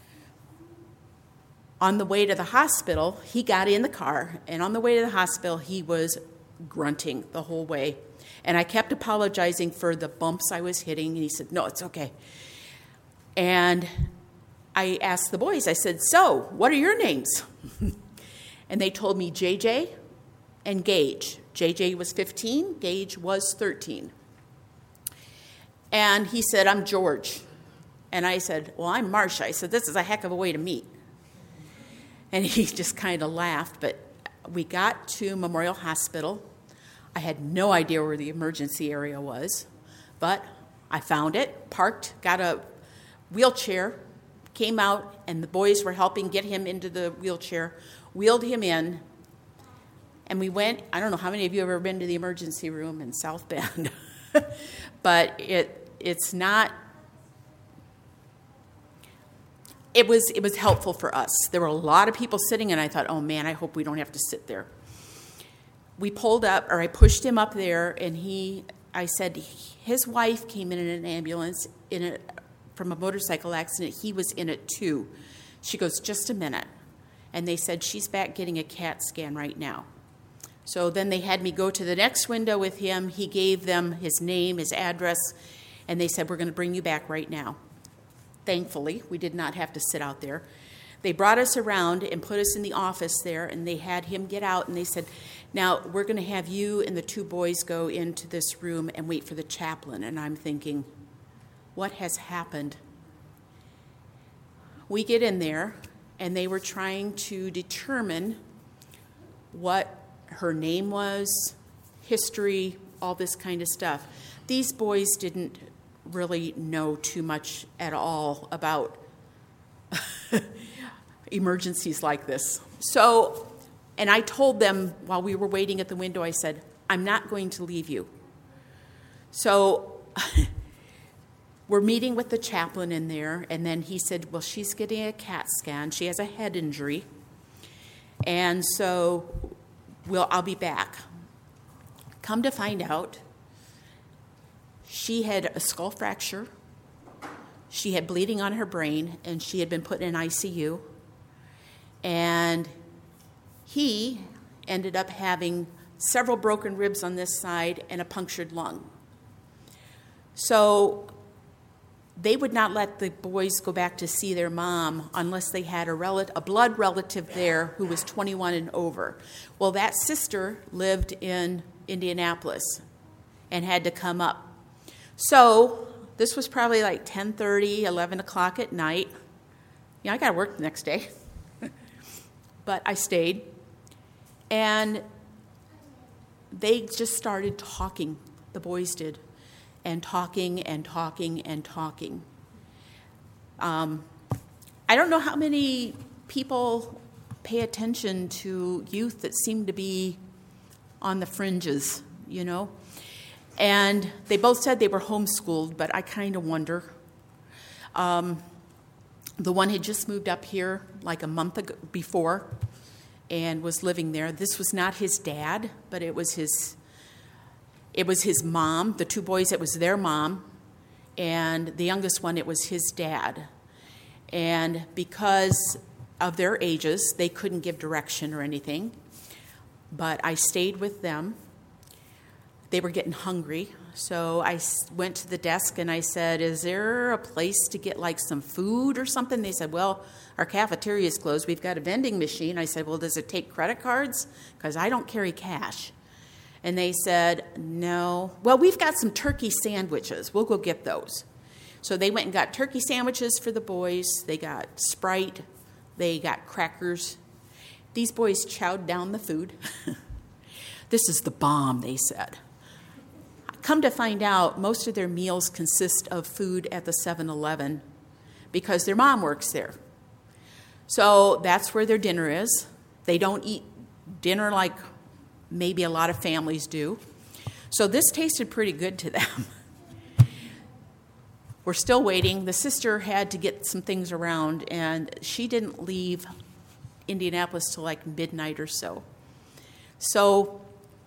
On the way to the hospital, he got in the car, and on the way to the hospital, he was grunting the whole way. And I kept apologizing for the bumps I was hitting, and he said, no, it's okay. And I asked the boys, I said, so, what are your names? And they told me J J and Gage. J J was fifteen, Gage was thirteen. And he said, I'm George. And I said, well, I'm Marcia. I said, this is a heck of a way to meet. And he just kind of laughed, but we got to Memorial Hospital. I had no idea where the emergency area was, but I found it, parked, got a wheelchair, came out, and the boys were helping get him into the wheelchair, wheeled him in, and we went. I don't know how many of you have ever been to the emergency room in South Bend, but it it's not. It was it was helpful for us. There were a lot of people sitting, and I thought, oh man, I hope we don't have to sit there. We pulled up, or I pushed him up there, and he, I said, his wife came in in an ambulance in a, from a motorcycle accident. He was in it too. She goes, just a minute. And they said, she's back getting a CAT scan right now. So then they had me go to the next window with him. He gave them his name, his address, and they said, we're going to bring you back right now. Thankfully, we did not have to sit out there. They brought us around and put us in the office there, and they had him get out, and they said, now we're going to have you and the two boys go into this room and wait for the chaplain. And I'm thinking, what has happened? We get in there, and they were trying to determine what her name was, history, all this kind of stuff. These boys didn't really know too much at all about emergencies like this. So, and I told them while we were waiting at the window, I said, I'm not going to leave you. So we're meeting with the chaplain in there, and then he said, well, she's getting a CAT scan. She has a head injury. And so we'll, I'll be back. Come to find out, she had a skull fracture, she had bleeding on her brain, and she had been put in I C U. And he ended up having several broken ribs on this side and a punctured lung. So they would not let the boys go back to see their mom unless they had a, rel- a blood relative there who was twenty-one and over. Well, that sister lived in Indianapolis and had to come up. So this was probably like ten thirty, eleven o'clock at night. Yeah, I got to work the next day. But I stayed. And they just started talking, the boys did, and talking and talking and talking. Um, I don't know how many people pay attention to youth that seem to be on the fringes, you know. And they both said they were homeschooled, but I kind of wonder. Um, the one had just moved up here like a month ago, before and was living there. This was not his dad, but it was his it was his mom. The two boys, it was their mom. And the youngest one, it was his dad. And because of their ages, they couldn't give direction or anything. But I stayed with them. They were getting hungry, so I went to the desk and I said, is there a place to get like some food or something? They said, well, our cafeteria is closed. We've got a vending machine. I said, well, does it take credit cards? Because I don't carry cash. And they said, no. Well, we've got some turkey sandwiches. We'll go get those. So they went and got turkey sandwiches for the boys. They got Sprite. They got crackers. These boys chowed down the food. This is the bomb, they said. Come to find out, most of their meals consist of food at the seven eleven because their mom works there. So that's where their dinner is. They don't eat dinner like maybe a lot of families do. So this tasted pretty good to them. we're still waiting. The sister had to get some things around, and she didn't leave Indianapolis till like midnight or so. So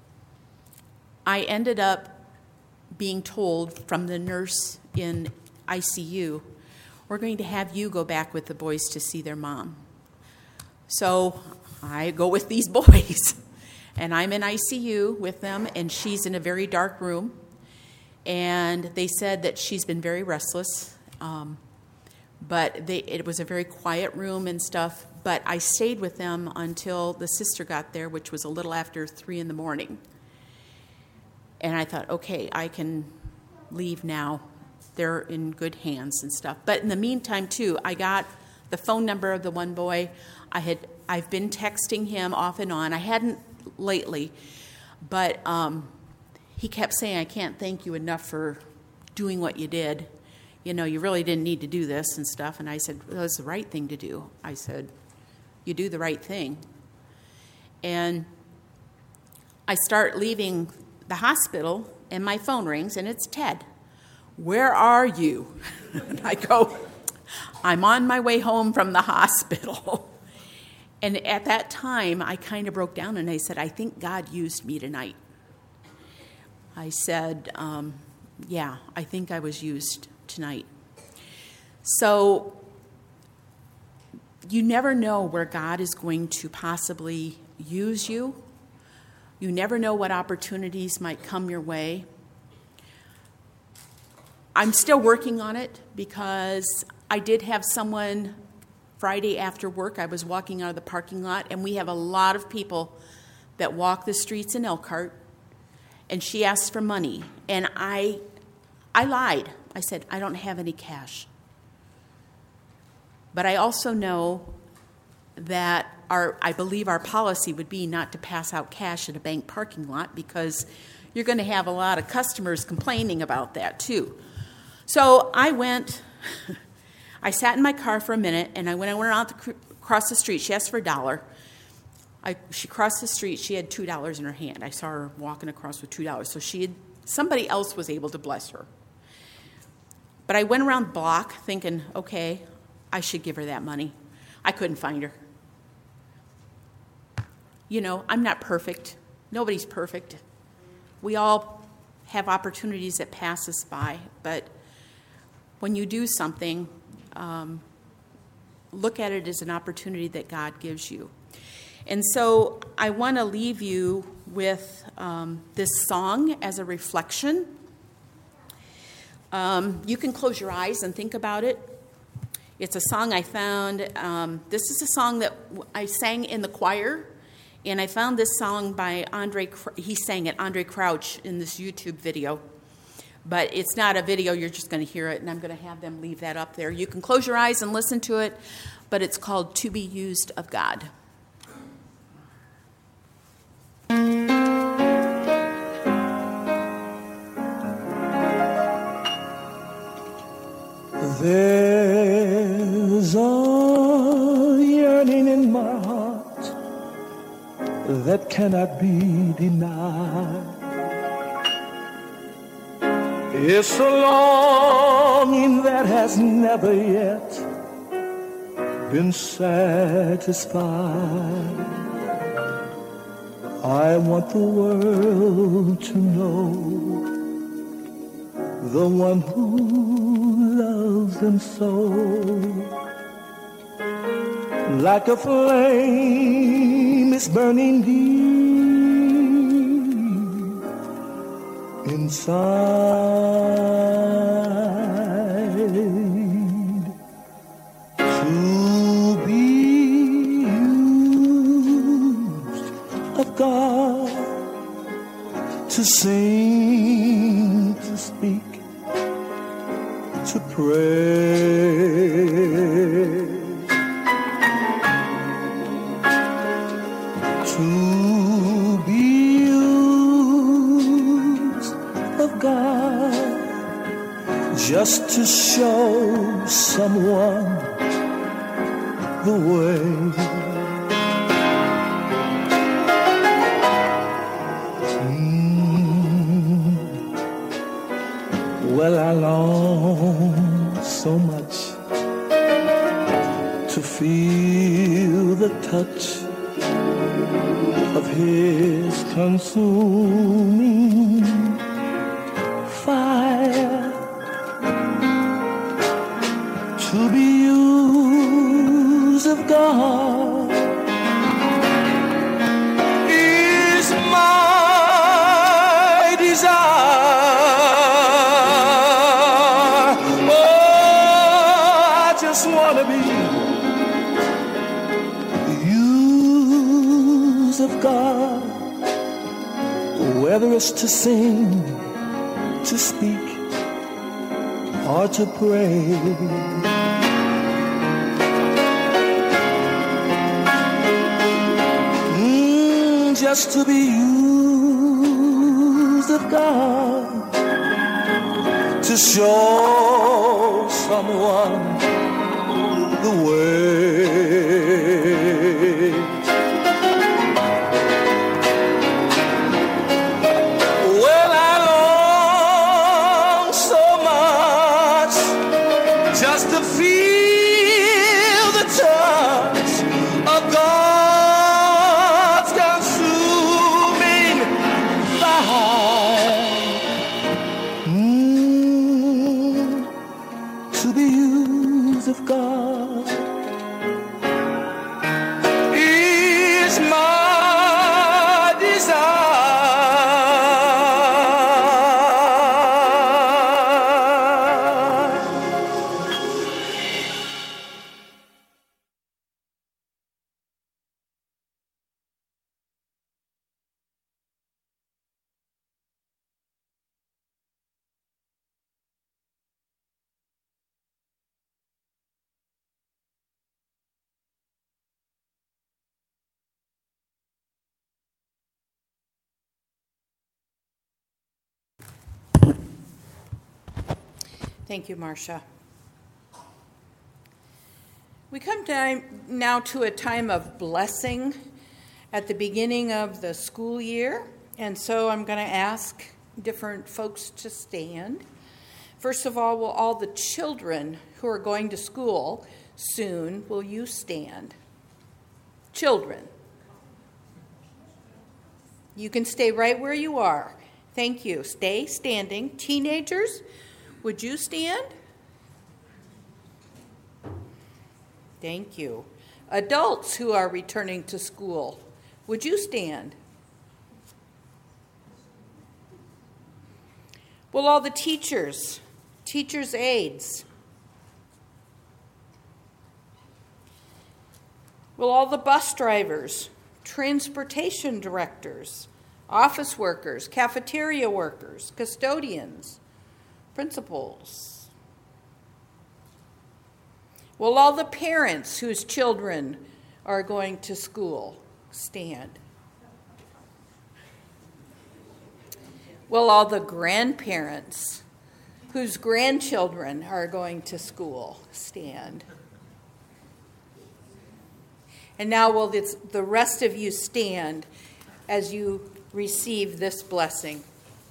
I ended up being told from the nurse in I C U, we're going to have you go back with the boys to see their mom. So I go with these boys, and I'm in I C U with them, and she's in a very dark room. And they said that she's been very restless, um, but they, it was a very quiet room and stuff. But I stayed with them until the sister got there, which was a little after three in the morning. And I thought, okay, I can leave now. They're in good hands and stuff. But in the meantime, too, I got the phone number of the one boy. I had I've been texting him off and on. I hadn't lately, but um, he kept saying, I can't thank you enough for doing what you did. You know, you really didn't need to do this and stuff. And I said, well, it's the right thing to do. I said, you do the right thing. And I start leaving the hospital, and my phone rings, and it's Ted. Where are you? And I go, I'm on my way home from the hospital. And at that time, I kind of broke down, and I said, I think God used me tonight. I said, um, yeah, I think I was used tonight. So you never know where God is going to possibly use you. You never know what opportunities might come your way. I'm still working on it because I did have someone Friday after work. I was walking out of the parking lot, and we have a lot of people that walk the streets in Elkhart, and she asked for money. And I, I lied. I said, I don't have any cash. But I also know that our, I believe our policy would be not to pass out cash at a bank parking lot, because you're going to have a lot of customers complaining about that too. So I went, I sat in my car for a minute, and I went, I went out to cross the street. She asked for a dollar. I, she crossed the street. She had two dollars in her hand. I saw her walking across with two dollars. So she had, somebody else was able to bless her. But I went around the block thinking, okay, I should give her that money. I couldn't find her. You know, I'm not perfect. Nobody's perfect. We all have opportunities that pass us by. But when you do something, um, look at it as an opportunity that God gives you. And so I want to leave you with um, this song as a reflection. Um, you can close your eyes and think about it. It's a song I found. Um, this is a song that I sang in the choir, and I found this song by Andre. He sang it, Andre Crouch, in this YouTube video. But it's not a video. You're just going to hear it, and I'm going to have them leave that up there. You can close your eyes and listen to it, but it's called To Be Used of God. There's a yearning in my heart that cannot be denied. It's a longing that has never yet been satisfied. I want the world to know the one who loves them so. Like a flame is burning deep inside, to be used of God, to sing, to speak, to pray, to be used of God, just to show someone the way. Mm. Well, I long so much to feel the touch of his consuming fire, to be used of God is my desire. Oh, I just want to be used of God, whether it's to sing, to speak, or to pray. Mm, just to be used of God, to show someone the way. Well, I long so much just to feel the touch of God's consuming fire. Mm, to be used of God is my desire. Thank you, Marcia. We come time now to a time of blessing at the beginning of the school year, and so I'm going to ask different folks to stand. First of all, will all the children who are going to school soon, will you stand? Children. You can stay right where you are. Thank you. Stay standing. Teenagers, would you stand? Thank you. Adults who are returning to school, would you stand? Will all the teachers, teachers' aides, will all the bus drivers, transportation directors, office workers, cafeteria workers, custodians, principals? Will all the parents whose children are going to school stand? Will all the grandparents whose grandchildren are going to school stand? And now will this, the rest of you stand as you receive this blessing.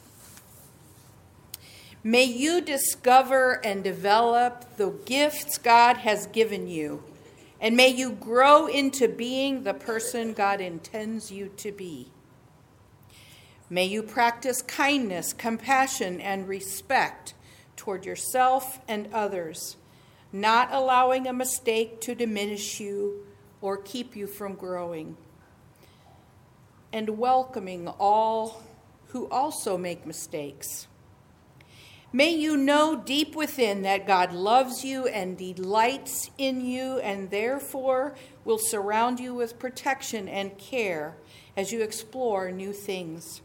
May you discover and develop the gifts God has given you, and may you grow into being the person God intends you to be. May you practice kindness, compassion, and respect toward yourself and others, not allowing a mistake to diminish you or keep you from growing, and welcoming all who also make mistakes. May you know deep within that God loves you and delights in you, and therefore will surround you with protection and care as you explore new things.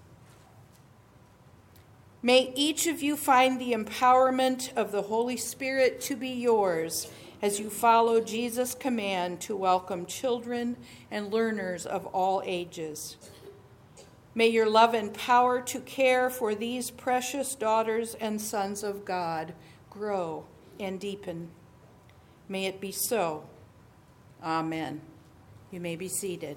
May each of you find the empowerment of the Holy Spirit to be yours as you follow Jesus' command to welcome children and learners of all ages. May your love and power to care for these precious daughters and sons of God grow and deepen. May it be so. Amen. You may be seated.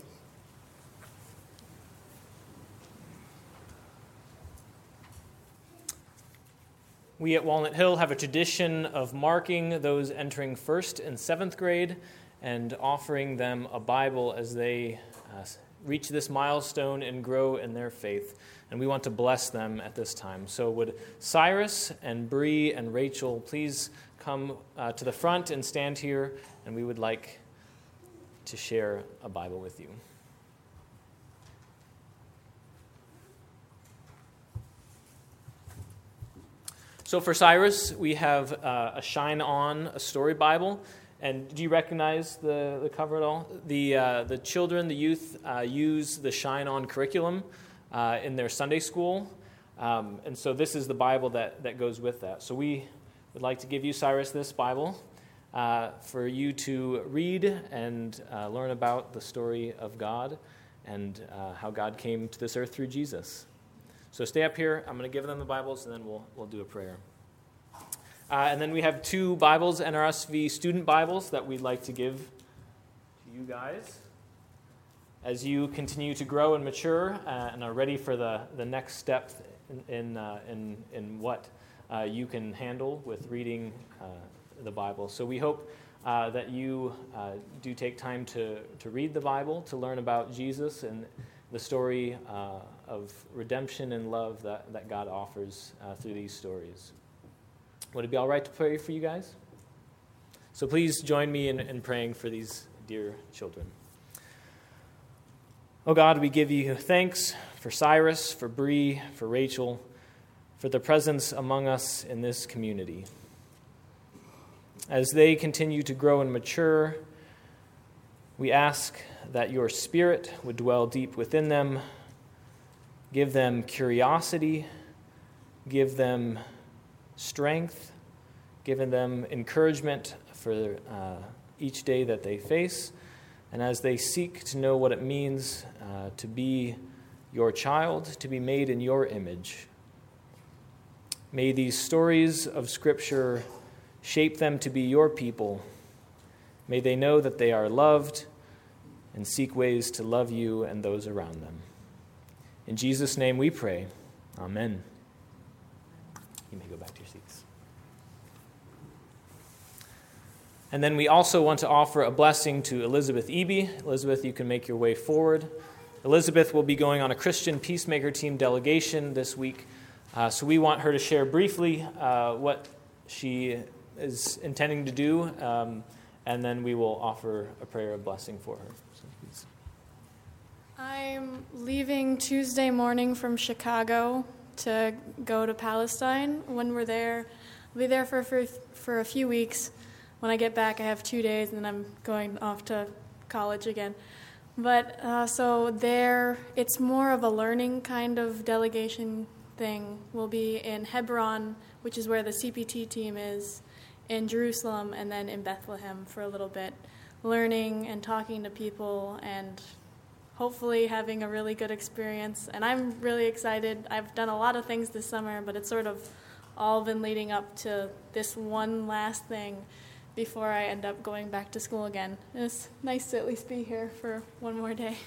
We at Walnut Hill have a tradition of marking those entering first and seventh grade and offering them a Bible as they uh, reach this milestone and grow in their faith. And we want to bless them at this time. So would Cyrus and Bree and Rachel please come uh, to the front and stand here, and we would like to share a Bible with you. So for Cyrus, we have uh, a Shine On, a story Bible. And do you recognize the, the cover at all? The, uh, the children, the youth, uh, use the Shine On curriculum uh, in their Sunday school. Um, and so this is the Bible that, that goes with that. So we would like to give you, Cyrus, this Bible uh, for you to read and uh, learn about the story of God and uh, how God came to this earth through Jesus. So stay up here. I'm going to give them the Bibles, and then we'll we'll do a prayer. Uh, and then we have two Bibles, N R S V student Bibles, that we'd like to give to you guys as you continue to grow and mature uh, and are ready for the, the next step in in, uh, in, in what uh, you can handle with reading uh, the Bible. So we hope uh, that you uh, do take time to, to read the Bible, to learn about Jesus and the story uh, of redemption and love that, that God offers uh, through these stories. Would it be all right to pray for you guys? So please join me in, in praying for these dear children. Oh God, we give you thanks for Cyrus, for Bree, for Rachel, for their presence among us in this community. As they continue to grow and mature, we ask that your Spirit would dwell deep within them, give them curiosity, give them strength, give them encouragement for uh, each day that they face, and as they seek to know what it means uh, to be your child, to be made in your image. May these stories of Scripture shape them to be your people. May they know that they are loved and seek ways to love you and those around them. In Jesus' name we pray. Amen. You may go back to your seats. And then we also want to offer a blessing to Elizabeth Eby. Elizabeth, you can make your way forward. Elizabeth will be going on a Christian Peacemaker Team delegation this week. Uh, so we want her to share briefly uh, what she is intending to do, um, and then we will offer a prayer of blessing for her. So please. I'm leaving Tuesday morning from Chicago to go to Palestine. When we're there, I'll be there for, for, for a few weeks. When I get back, I have two days, and then I'm going off to college again. But uh, so there, it's more of a learning kind of delegation thing. We'll be in Hebron, which is where the C P T team is, in Jerusalem, and then in Bethlehem for a little bit, learning and talking to people and hopefully having a really good experience. And I'm really excited. I've done a lot of things this summer, but it's sort of all been leading up to this one last thing before I end up going back to school again. And it's nice to at least be here for one more day.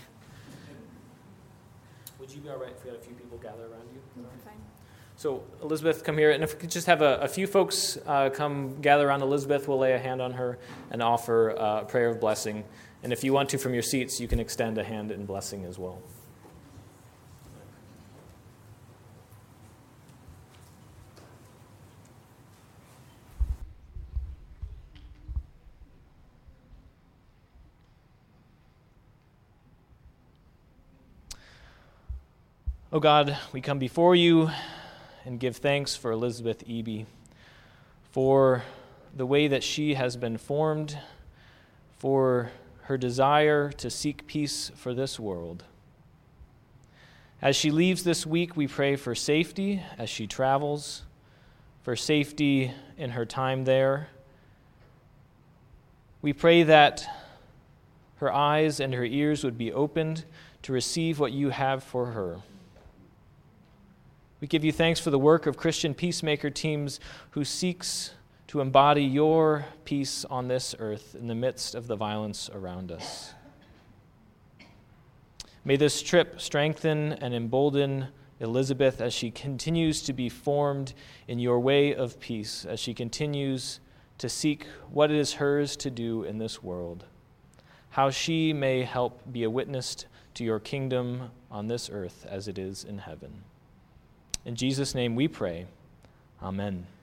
Would you be all right if we had a few people gather around you? Fine. So Elizabeth, come here, and if we could just have a, a few folks uh, come gather around Elizabeth, we'll lay a hand on her and offer uh, a prayer of blessing. And if you want to from your seats, you can extend a hand in blessing as well. Oh God, we come before you and give thanks for Elizabeth Eby, for the way that she has been formed, for her desire to seek peace for this world. As she leaves this week, we pray for safety as she travels, for safety in her time there. We pray that her eyes and her ears would be opened to receive what you have for her. We give you thanks for the work of Christian Peacemaker teams who seeks to embody your peace on this earth in the midst of the violence around us. May this trip strengthen and embolden Elizabeth as she continues to be formed in your way of peace, as she continues to seek what it is hers to do in this world, how she may help be a witness to your kingdom on this earth as it is in heaven. In Jesus' name we pray. Amen.